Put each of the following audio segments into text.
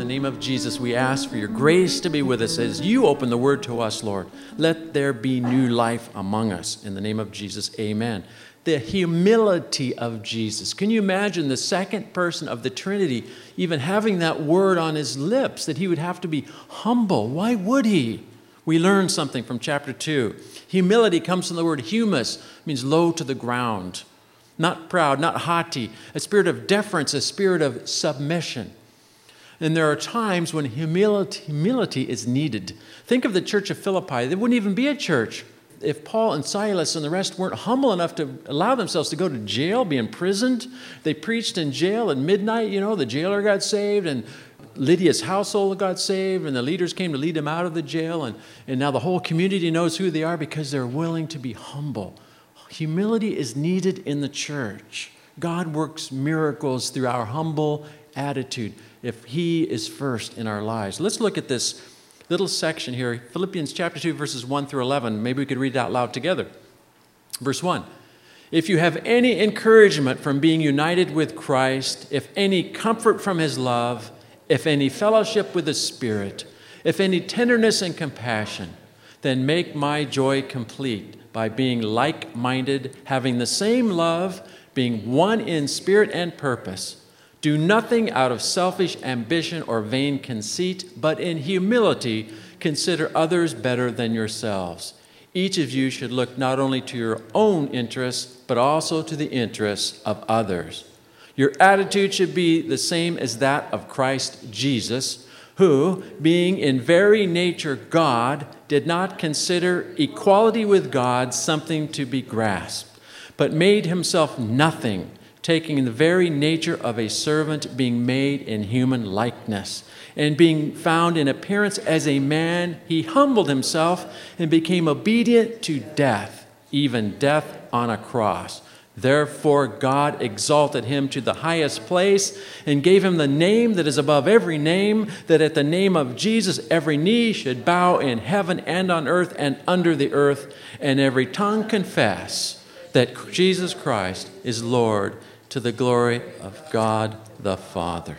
name of Jesus, we ask for your grace to be with us as you open the word to us, Lord. Let there be new life among us. In the name of Jesus, amen. The humility of Jesus. Can you imagine the second person of the Trinity even having that word on his lips, that he would have to be humble? Why would he? We learn something from chapter 2. Humility comes from the word humus, means low to the ground. Not proud, not haughty, a spirit of deference, a spirit of submission. And there are times when humility is needed. Think of the church of Philippi. There wouldn't even be a church if Paul and Silas and the rest weren't humble enough to allow themselves to go to jail, be imprisoned. They preached in jail at midnight. The jailer got saved, and Lydia's household got saved, and the leaders came to lead them out of the jail. And now the whole community knows who they are because they're willing to be humble. Humility is needed in the church. God works miracles through our humble attitude if He is first in our lives. Let's look at this little section here, Philippians chapter 2, verses 1 through 11. Maybe we could read it out loud together. Verse 1. If you have any encouragement from being united with Christ, if any comfort from His love, if any fellowship with the Spirit, if any tenderness and compassion, then make my joy complete by being like-minded, having the same love, being one in spirit and purpose. Do nothing out of selfish ambition or vain conceit, but in humility consider others better than yourselves. Each of you should look not only to your own interests, but also to the interests of others. Your attitude should be the same as that of Christ Jesus, who, being in very nature God, did not consider equality with God something to be grasped, but made himself nothing, taking the very nature of a servant, being made in human likeness. And being found in appearance as a man, he humbled himself and became obedient to death, even death on a cross. Therefore, God exalted him to the highest place and gave him the name that is above every name, that at the name of Jesus every knee should bow in heaven and on earth and under the earth, and every tongue confess that Jesus Christ is Lord, to the glory of God the Father.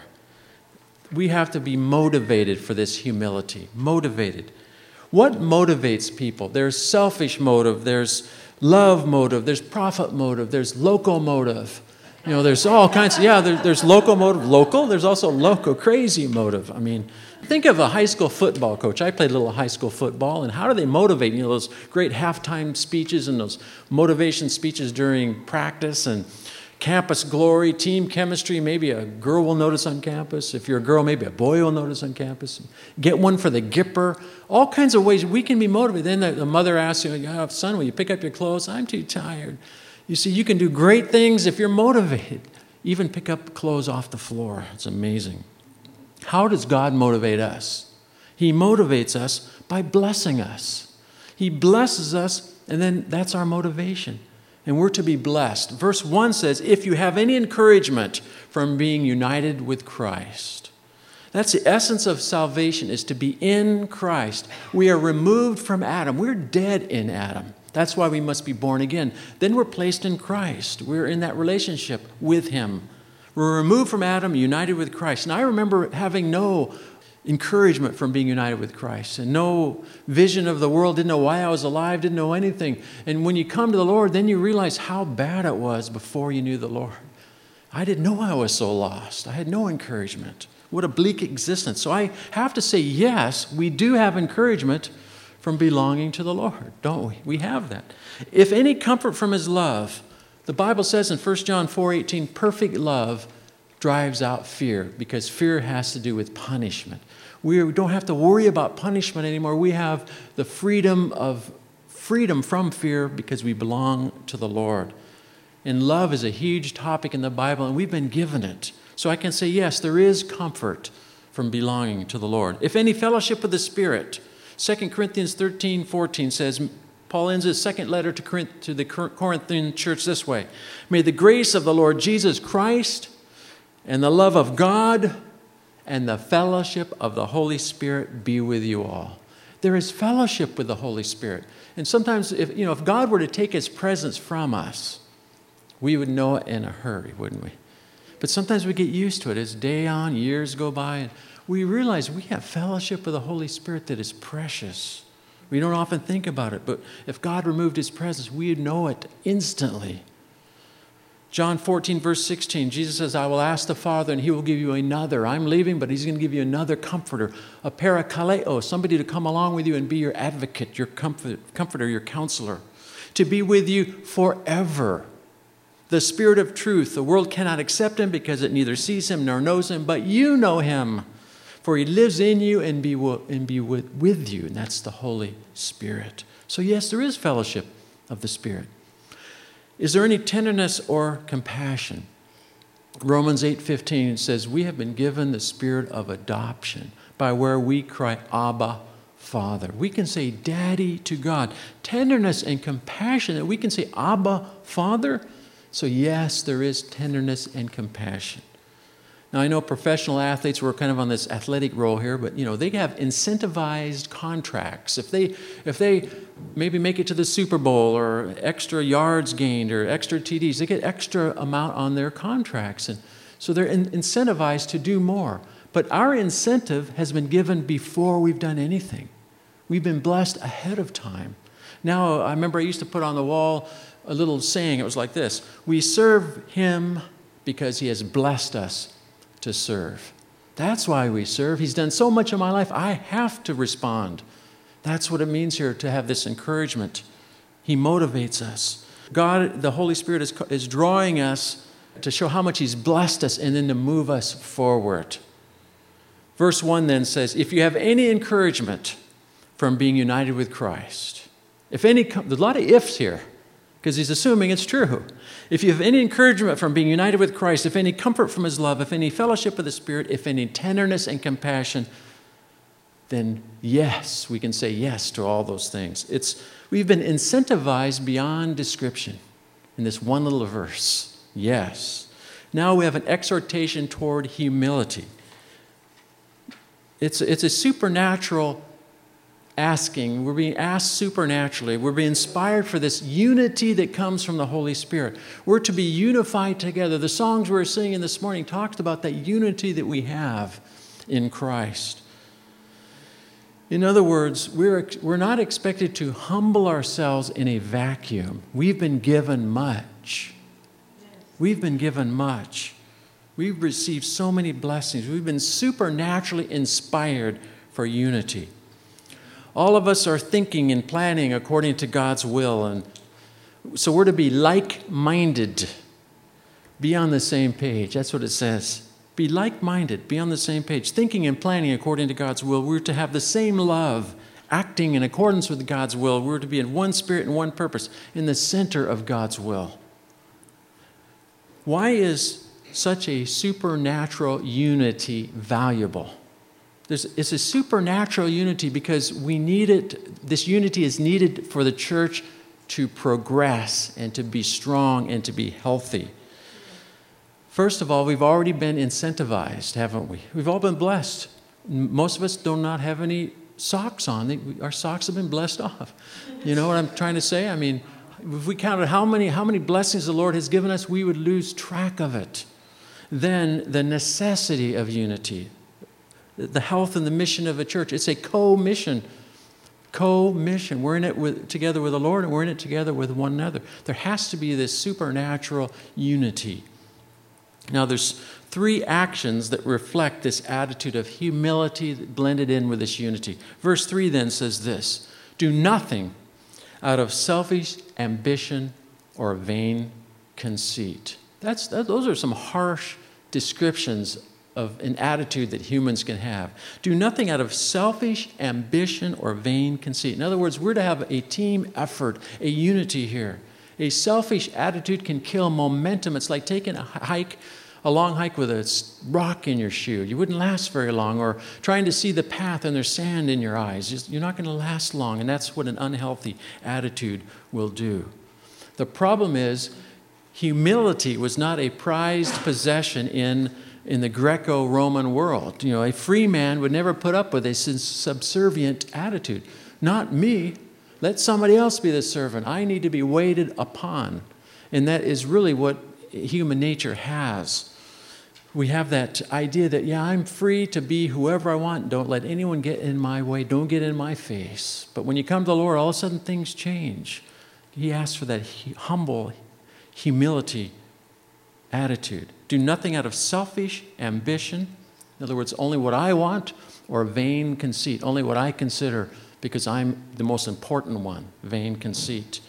We have to be motivated for this humility. Motivated. What motivates people? There's selfish motive, there's love motive, there's profit motive, there's locomotive. There's all kinds of, there's locomotive, local. There's also loco, crazy motive. I mean, think of a high school football coach. I played a little high school football, and how do they motivate? Those great halftime speeches and those motivation speeches during practice and campus glory, team chemistry. Maybe a girl will notice on campus. If you're a girl, maybe a boy will notice on campus. Get one for the Gipper. All kinds of ways we can be motivated. Then the mother asks you, son, will you pick up your clothes? I'm too tired. You see, you can do great things if you're motivated. Even pick up clothes off the floor. It's amazing. How does God motivate us? He motivates us by blessing us. He blesses us, and then that's our motivation. And we're to be blessed. Verse 1 says, if you have any encouragement from being united with Christ. That's the essence of salvation, is to be in Christ. We are removed from Adam. We're dead in Adam. That's why we must be born again. Then we're placed in Christ. We're in that relationship with Him. We're removed from Adam, united with Christ. And I remember having no encouragement from being united with Christ and no vision of the world, didn't know why I was alive, didn't know anything. And when you come to the Lord, then you realize how bad it was before you knew the Lord. I didn't know I was so lost. I had no encouragement. What a bleak existence. So I have to say, yes, we do have encouragement from belonging to the Lord, don't we? We have that. If any comfort from His love, the Bible says in 1 John 4:18, perfect love drives out fear, because fear has to do with punishment. We don't have to worry about punishment anymore. We have the freedom from fear because we belong to the Lord. And love is a huge topic in the Bible, and we've been given it. So I can say, yes, there is comfort from belonging to the Lord. If any fellowship with the Spirit, 2 Corinthians 13:14 says, Paul ends his second letter to the Corinthian church this way. May the grace of the Lord Jesus Christ and the love of God and the fellowship of the Holy Spirit be with you all. There is fellowship with the Holy Spirit. And sometimes if God were to take His presence from us, we would know it in a hurry, wouldn't we? But sometimes we get used to it. As day on, years go by, and we realize we have fellowship with the Holy Spirit that is precious. We don't often think about it, but if God removed his presence, we'd know it instantly. John 14, verse 16, Jesus says, I will ask the Father, and he will give you another. I'm leaving, but he's going to give you another comforter, a parakaleo, somebody to come along with you and be your advocate, your comforter, your counselor, to be with you forever. The Spirit of truth. The world cannot accept him because it neither sees him nor knows him, but you know him, for he lives in you and be with you, and that's the Holy Spirit. So yes, there is fellowship of the Spirit. Is there any tenderness or compassion? Romans 8:15 says, we have been given the spirit of adoption by where we cry, Abba, Father. We can say Daddy to God. Tenderness and compassion that we can say, Abba, Father. So yes, there is tenderness and compassion. Now, I know professional athletes, we're kind of on this athletic role here, but they have incentivized contracts. If they maybe make it to the Super Bowl or extra yards gained or extra TDs, they get extra amount on their contracts. And so they're incentivized to do more. But our incentive has been given before we've done anything. We've been blessed ahead of time. Now, I remember I used to put on the wall a little saying. It was like this: we serve him because he has blessed us to serve. That's why we serve. He's done so much in my life, I have to respond. That's what it means here to have this encouragement. He motivates us. God, the Holy Spirit, is drawing us to show how much he's blessed us and then to move us forward. Verse 1 then says, if you have any encouragement from being united with Christ, there's a lot of ifs here, because he's assuming it's true. If you have any encouragement from being united with Christ, if any comfort from his love, if any fellowship with the Spirit, if any tenderness and compassion, then yes, we can say yes to all those things. We've been incentivized beyond description in this one little verse. Yes. Now we have an exhortation toward humility. It's a supernatural asking. We're being asked supernaturally. We're being inspired for this unity that comes from the Holy Spirit. We're to be unified together. The songs we were singing this morning talked about that unity that we have in Christ. In other words, we're not expected to humble ourselves in a vacuum. We've been given much. We've been given much. We've received so many blessings. We've been supernaturally inspired for unity. All of us are thinking and planning according to God's will, and so we're to be like-minded, be on the same page. That's what it says. Be like-minded, be on the same page, thinking and planning according to God's will. We're to have the same love, acting in accordance with God's will. We're to be in one spirit and one purpose, in the center of God's will. Why is such a supernatural unity valuable? It's a supernatural unity because we need it. This unity is needed for the church to progress and to be strong and to be healthy. First of all, we've already been incentivized, haven't we? We've all been blessed. Most of us do not have any socks on. Our socks have been blessed off. You know what I'm trying to say? I mean, if we counted how many blessings the Lord has given us, we would lose track of it. Then the necessity of unity, the health and the mission of a church. It's a co-mission. Co-mission. We're in it together with the Lord, and we're in it together with one another. There has to be this supernatural unity. Now, there's 3 actions that reflect this attitude of humility blended in with this unity. Verse 3 then says this: do nothing out of selfish ambition or vain conceit. Those are some harsh descriptions of an attitude that humans can have. Do nothing out of selfish ambition or vain conceit. In other words, we're to have a team effort, a unity here. A selfish attitude can kill momentum. It's like taking a long hike with a rock in your shoe. You wouldn't last very long. Or trying to see the path and there's sand in your eyes. You're not going to last long, and that's what an unhealthy attitude will do. The problem is, humility was not a prized possession in the Greco-Roman world. You know, a free man would never put up with a subservient attitude. Not me. Let somebody else be the servant. I need to be waited upon. And that is really what human nature has. we have that idea that, yeah, I'm free to be whoever I want. Don't let anyone get in my way. Don't get in my face. But when you come to the Lord, all of a sudden things change. He asks for that humble humility attitude. Do nothing out of selfish ambition. In other words, only what I want, or vain conceit. Only what I consider because I'm the most important one. Vain conceit.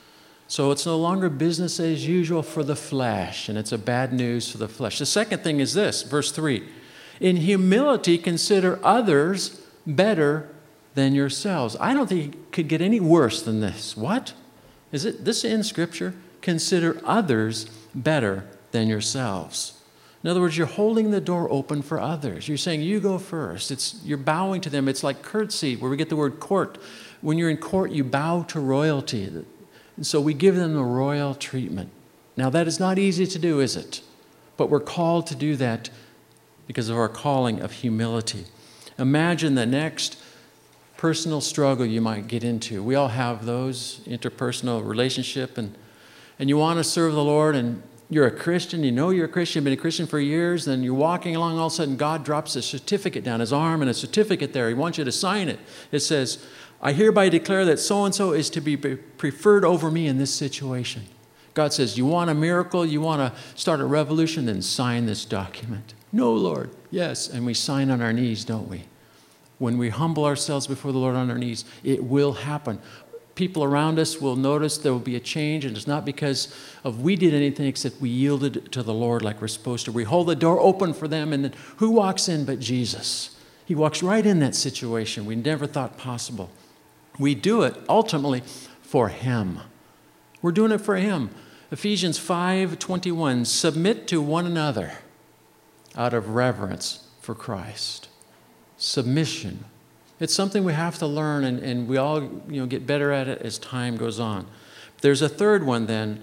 So it's no longer business as usual for the flesh, and it's a bad news for the flesh. The second thing is this, verse 3. In humility, consider others better than yourselves. I don't think it could get any worse than this. What? Is it this in Scripture? Consider others better than yourselves. In other words, you're holding the door open for others. You're saying, you go first. You're bowing to them. It's like courtesy, where we get the word court. When you're in court, you bow to royalty. And so we give them the royal treatment. Now, that is not easy to do, is it? But we're called to do that because of our calling of humility. Imagine the next personal struggle you might get into. We all have those, interpersonal relationship, and you want to serve the Lord, and you're a Christian, you know you're a Christian, you've been a Christian for years, then you're walking along, all of a sudden God drops a certificate down his arm, and a certificate there. He wants you to sign it. It says, I hereby declare that so-and-so is to be preferred over me in this situation. God says, you want a miracle, you want to start a revolution, then sign this document. No, Lord. Yes, and we sign on our knees, don't we? When we humble ourselves before the Lord on our knees, it will happen. People around us will notice there will be a change, and it's not because of we did anything except we yielded to the Lord like we're supposed to. We hold the door open for them, and then who walks in but Jesus? He walks right in that situation we never thought possible. We do it ultimately for Him. We're doing it for Him. Ephesians 5:21, submit to one another out of reverence for Christ. Submission. It's something we have to learn, and we all get better at it as time goes on. There's a third one then,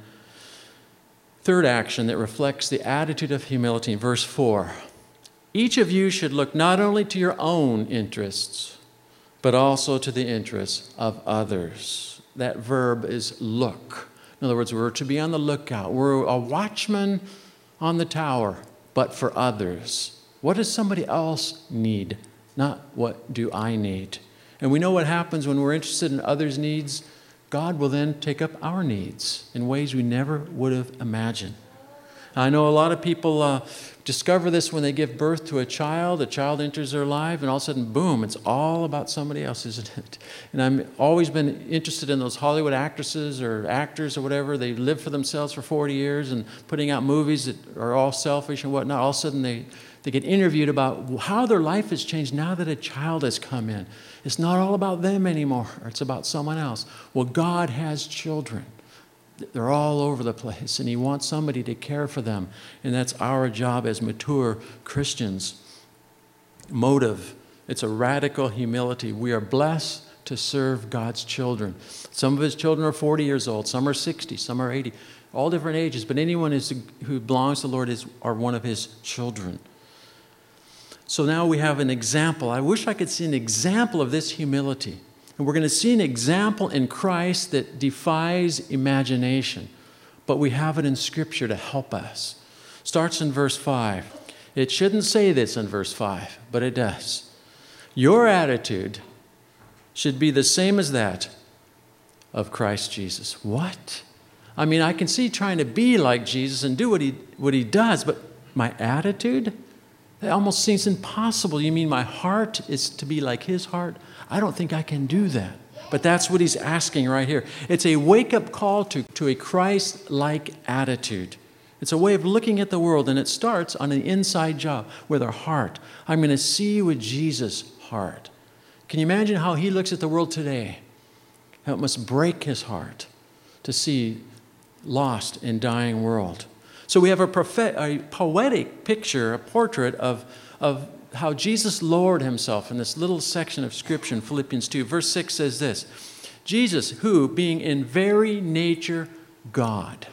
third action that reflects the attitude of humility in verse 4. Each of you should look not only to your own interests, but also to the interests of others. That verb is look. In other words, we're to be on the lookout. We're a watchman on the tower, but for others. What does somebody else need? Not what do I need? And we know what happens when we're interested in others' needs. God will then take up our needs in ways we never would have imagined. I know a lot of people discover this when they give birth to a child. A child enters their life, and all of a sudden, boom, it's all about somebody else, isn't it? And I've always been interested in those Hollywood actresses or actors or whatever. They live for themselves for 40 years and putting out movies that are all selfish and whatnot. All of a sudden, they get interviewed about how their life has changed now that a child has come in. It's not all about them anymore. It's about someone else. Well, God has children. They're all over the place, and He wants somebody to care for them. And that's our job as mature Christians. Motive. It's a radical humility. We are blessed to serve God's children. Some of His children are 40 years old. Some are 60. Some are 80. All different ages. But anyone who belongs to the Lord are one of His children. So now we have an example. I wish I could see an example of this humility. And we're going to see an example in Christ that defies imagination. But we have it in Scripture to help us. Starts in verse 5. It shouldn't say this in verse 5, but it does. Your attitude should be the same as that of Christ Jesus. What? I mean, I can see trying to be like Jesus and do what he does, but my attitude? It almost seems impossible. You mean my heart is to be like His heart? I don't think I can do that. But that's what He's asking right here. It's a wake-up call to a Christ-like attitude. It's a way of looking at the world, and it starts on an inside job with our heart. I'm going to see with Jesus' heart. Can you imagine how He looks at the world today? How it must break His heart to see lost and dying world. So we have a poetic picture, a portrait of how Jesus lowered Himself in this little section of Scripture in Philippians 2. Verse 6 says this, Jesus, who, being in very nature God.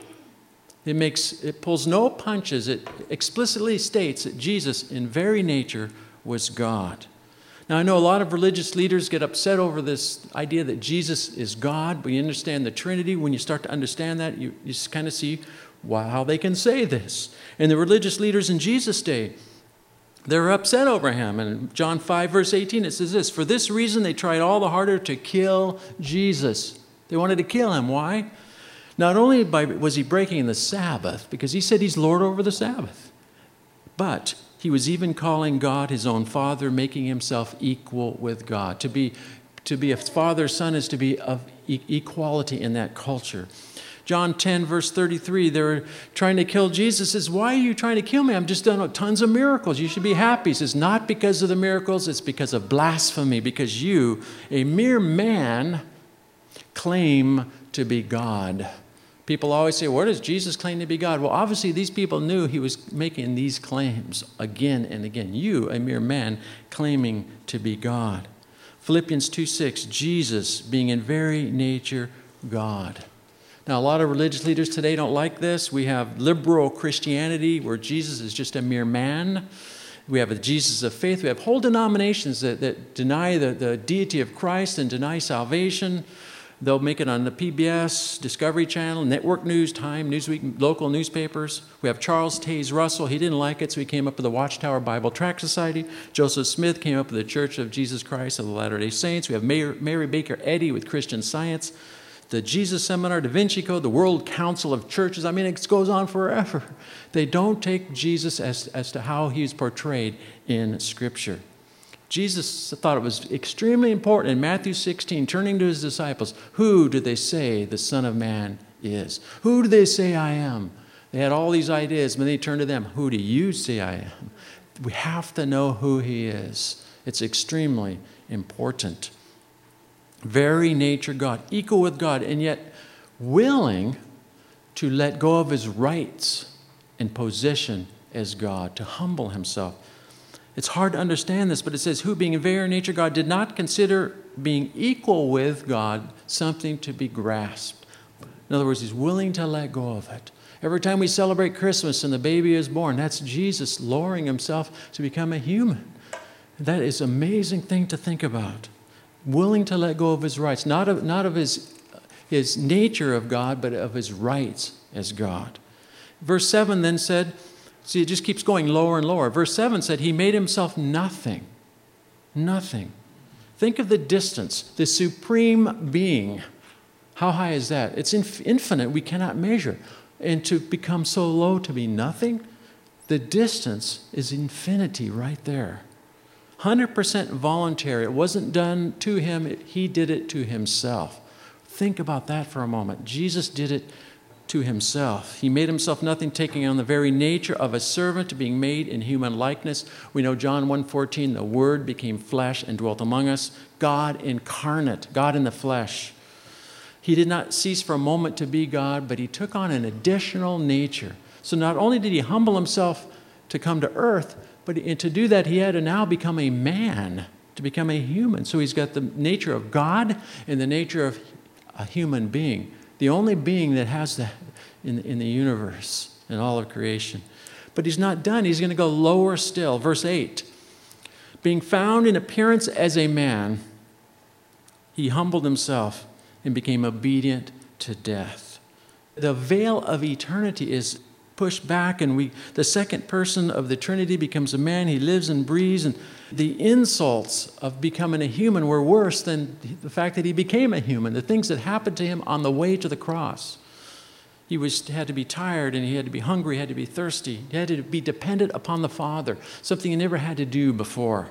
It pulls no punches. It explicitly states that Jesus, in very nature, was God. Now, I know a lot of religious leaders get upset over this idea that Jesus is God, but you understand the Trinity. When you start to understand that, you just kind of see how they can say this. And the religious leaders in Jesus' day, they were upset over him. And John 5, verse 18, it says this, "For this reason they tried all the harder to kill Jesus." They wanted to kill him. Why? Not only was he breaking the Sabbath, because he said he's Lord over the Sabbath, but he was even calling God his own Father, making himself equal with God. To be a father's son is to be of equality in that culture. John 10, verse 33, they were trying to kill Jesus. He says, "Why are you trying to kill me? I've just done tons of miracles. You should be happy." He says, "Not because of the miracles, it's because of blasphemy, because you, a mere man, claim to be God." People always say, "What does Jesus claim to be God?" Well, obviously these people knew he was making these claims again and again. You, a mere man, claiming to be God. Philippians 2:6, Jesus being in very nature God. Now, a lot of religious leaders today don't like this. We have liberal Christianity where Jesus is just a mere man. We have a Jesus of faith. We have whole denominations that deny the deity of Christ and deny salvation. They'll make it on the PBS, Discovery Channel, Network News, Time, Newsweek, local newspapers. We have Charles Taze Russell. He didn't like it, so he came up with the Watchtower Bible Tract Society. Joseph Smith came up with the Church of Jesus Christ of the Latter-day Saints. We have Mary Baker Eddy with Christian Science, the Jesus Seminar, Da Vinci Code, the World Council of Churches. I mean, it goes on forever. They don't take Jesus as to how he's portrayed in Scripture. Jesus thought it was extremely important in Matthew 16, turning to his disciples, "Who do they say the Son of Man is? Who do they say I am?" They had all these ideas, but then he turned to them, "Who do you say I am?" We have to know who he is. It's extremely important. Very nature God, equal with God, and yet willing to let go of his rights and position as God, to humble himself. It's hard to understand this, but it says, "Who being in very nature God did not consider being equal with God something to be grasped." In other words, he's willing to let go of it. Every time we celebrate Christmas and the baby is born, that's Jesus lowering himself to become a human. That is an amazing thing to think about. Willing to let go of his rights, not of his nature of God, but of his rights as God. Verse 7 then said, see, it just keeps going lower and lower. Verse 7 said, he made himself nothing. Nothing. Think of the distance, the supreme being. How high is that? It's infinite. We cannot measure. And to become so low to be nothing, the distance is infinity right there. 100% voluntary. It wasn't done to him. He did it to himself. Think about that for a moment. Jesus did it to himself. He made himself nothing, taking on the very nature of a servant, being made in human likeness. We know John 1:14, the Word became flesh and dwelt among us. God incarnate, God in the flesh. He did not cease for a moment to be God, but he took on an additional nature. So not only did he humble himself to come to earth, but to do that, he had to now become a man, to become a human. So he's got the nature of God and the nature of a human being. The only being that has that in the universe, in all of creation. But he's not done. He's going to go lower still. Verse 8. Being found in appearance as a man, he humbled himself and became obedient to death. The veil of eternity is pushed back, and the second person of the Trinity becomes a man. He lives and breathes, and the insults of becoming a human were worse than the fact that he became a human, the things that happened to him on the way to the cross. He had to be tired, and he had to be hungry, he had to be thirsty. He had to be dependent upon the Father, something he never had to do before.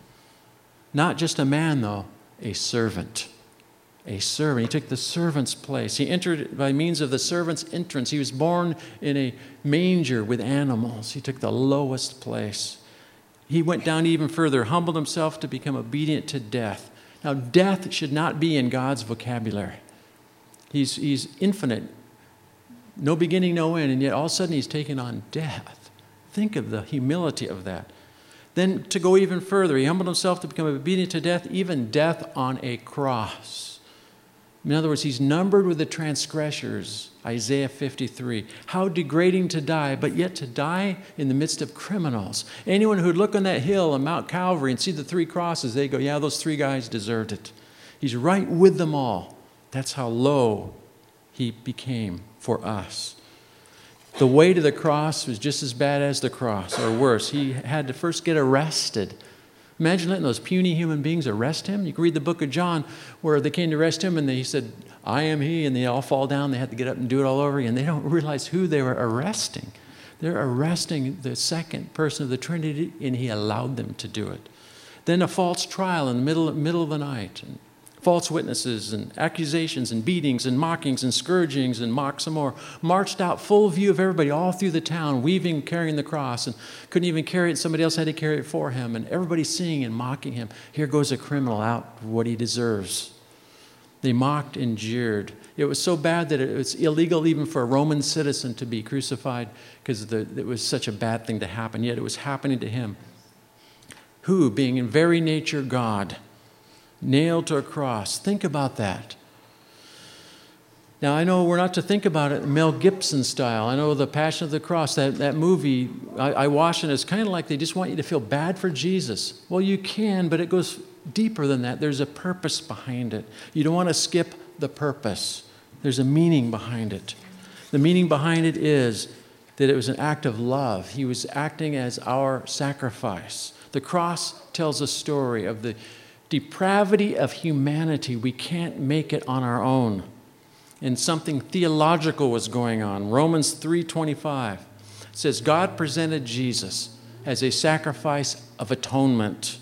Not just a man, though, a servant. A servant. He took the servant's place. He entered by means of the servant's entrance. He was born in a manger with animals. He took the lowest place. He went down even further, humbled himself to become obedient to death. Now, death should not be in God's vocabulary. He's infinite, no beginning, no end, and yet all of a sudden he's taken on death. Think of the humility of that. Then to go even further, he humbled himself to become obedient to death, even death on a cross. In other words, he's numbered with the transgressors, Isaiah 53. How degrading to die, but yet to die in the midst of criminals. Anyone who'd look on that hill on Mount Calvary and see the three crosses, they go, yeah, those three guys deserved it. He's right with them all. That's how low he became for us. The way to the cross was just as bad as the cross, or worse. He had to first get arrested. Imagine letting those puny human beings arrest him. You can read the book of John where they came to arrest him and he said, I am he, and they all fall down. They had to get up and do it all over again. They don't realize who they were arresting. They're arresting the second person of the Trinity, and he allowed them to do it. Then a false trial in the middle of the night, and false witnesses and accusations and beatings and mockings and scourgings and mock some more. Marched out full view of everybody all through the town, weaving, carrying the cross, and couldn't even carry it. Somebody else had to carry it for him, and everybody seeing and mocking him. Here goes a criminal out for what he deserves. They mocked and jeered. It was so bad that it was illegal even for a Roman citizen to be crucified because it was such a bad thing to happen, yet it was happening to him. Who, being in very nature God, nailed to a cross. Think about that. Now, I know we're not to think about it Mel Gibson style. I know The Passion of the Cross, that movie, I watch it, it's kind of like they just want you to feel bad for Jesus. Well, you can, but it goes deeper than that. There's a purpose behind it. You don't want to skip the purpose. There's a meaning behind it. The meaning behind it is that it was an act of love. He was acting as our sacrifice. The cross tells a story of the depravity of humanity. We can't make it on our own. And something theological was going on. Romans 3:25 says, God presented Jesus as a sacrifice of atonement.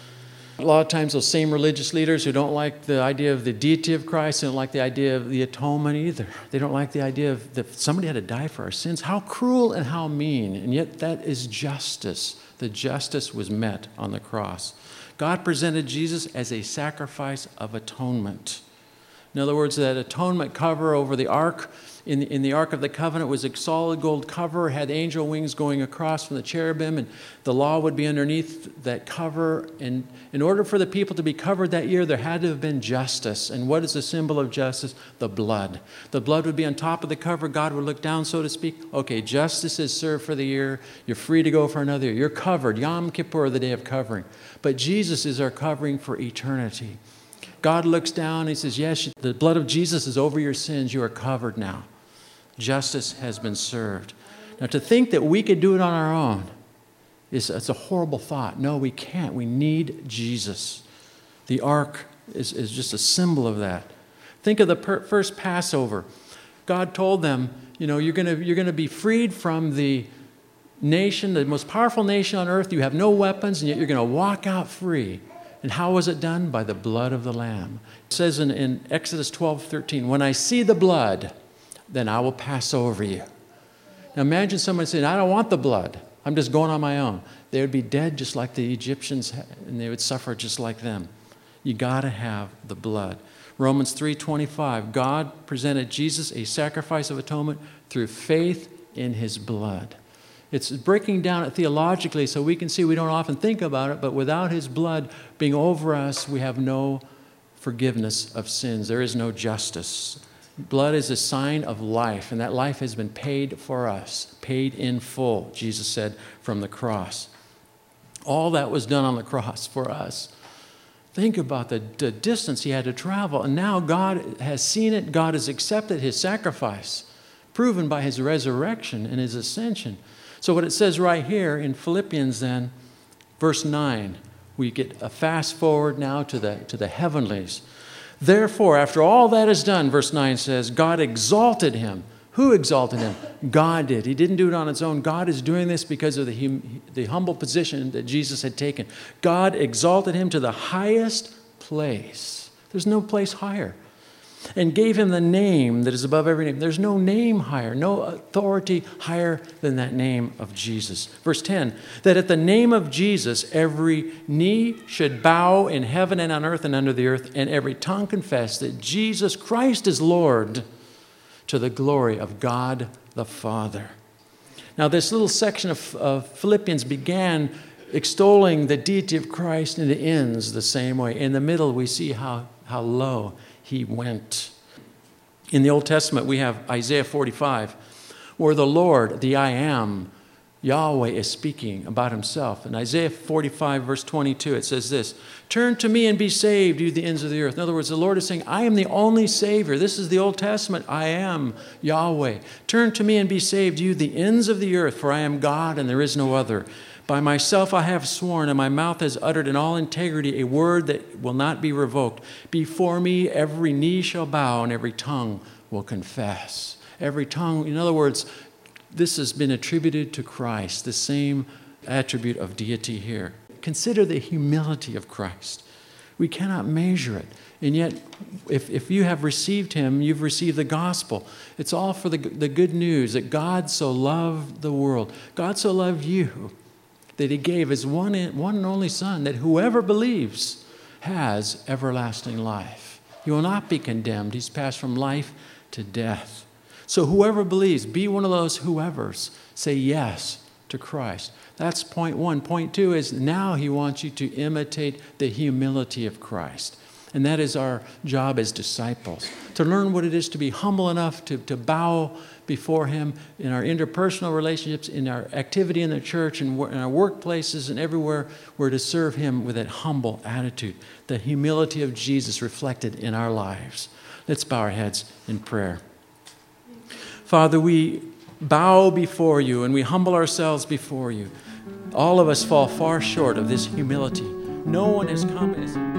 A lot of times those same religious leaders who don't like the idea of the deity of Christ, they don't like the idea of the atonement either. They don't like the idea of that somebody had to die for our sins. How cruel and how mean. And yet that is justice. The justice was met on the cross. God presented Jesus as a sacrifice of atonement. In other words, that atonement cover over the ark, in the Ark of the Covenant was a solid gold cover, had angel wings going across from the cherubim, and the law would be underneath that cover. And in order for the people to be covered that year, there had to have been justice. And what is the symbol of justice? The blood. The blood would be on top of the cover. God would look down, so to speak. Okay, justice is served for the year. You're free to go for another year. You're covered. Yom Kippur, the day of covering. But Jesus is our covering for eternity. God looks down and he says, yes, the blood of Jesus is over your sins. You are covered now. Justice has been served. Now, to think that we could do it on our own, it's a horrible thought. No, we can't. We need Jesus. The ark is just a symbol of that. Think of the first Passover. God told them, you're going to be freed from the nation, the most powerful nation on earth. You have no weapons, and yet you're going to walk out free. And how was it done? By the blood of the Lamb. It says in Exodus 12:13, when I see the blood, then I will pass over you. Now imagine someone saying, I don't want the blood. I'm just going on my own. They would be dead just like the Egyptians, and they would suffer just like them. You got to have the blood. Romans 3:25, God presented Jesus a sacrifice of atonement through faith in his blood. It's breaking down it theologically so we can see we don't often think about it, but without his blood being over us, we have no forgiveness of sins. There is no justice. Blood is a sign of life, and that life has been paid for us, paid in full, Jesus said, from the cross. All that was done on the cross for us. Think about the distance he had to travel, and now God has seen it. God has accepted his sacrifice, proven by his resurrection and his ascension. So what it says right here in Philippians then, verse 9, we get a fast forward now to the heavenlies. Therefore, after all that is done, verse 9 says, God exalted him. Who exalted him? God did. He didn't do it on his own. God is doing this because of the humble position that Jesus had taken. God exalted him to the highest place. There's no place higher. And gave him the name that is above every name. There's no name higher, no authority higher than that name of Jesus. Verse 10, that at the name of Jesus, every knee should bow in heaven and on earth and under the earth, and every tongue confess that Jesus Christ is Lord, to the glory of God the Father. Now, this little section of Philippians began extolling the deity of Christ, and it ends the same way. In the middle, we see how low he went. In the Old Testament, we have Isaiah 45, where the Lord, the I Am, Yahweh is speaking about himself. In Isaiah 45, verse 22, it says this, "Turn to me and be saved, you the ends of the earth." In other words, the Lord is saying, I am the only Savior. This is the Old Testament. I am Yahweh. Turn to me and be saved, you the ends of the earth, for I am God and there is no other. By myself I have sworn, and my mouth has uttered in all integrity a word that will not be revoked. Before me every knee shall bow and every tongue will confess. Every tongue, in other words, this has been attributed to Christ, the same attribute of deity here. Consider the humility of Christ. We cannot measure it. And yet, if you have received him, you've received the gospel. It's all for the good news that God so loved the world. God so loved you that he gave his one and only Son, that whoever believes has everlasting life. He will not be condemned. He's passed from life to death. So whoever believes, be one of those whoever's. Say yes to Christ. That's point one. Point two is now he wants you to imitate the humility of Christ. And that is our job as disciples, to learn what it is to be humble enough to bow before him in our interpersonal relationships, in our activity in the church, in our workplaces, and everywhere. We're to serve him with that humble attitude, the humility of Jesus reflected in our lives. Let's bow our heads in prayer. Father, we bow before you and we humble ourselves before you. All of us fall far short of this humility. No one has come as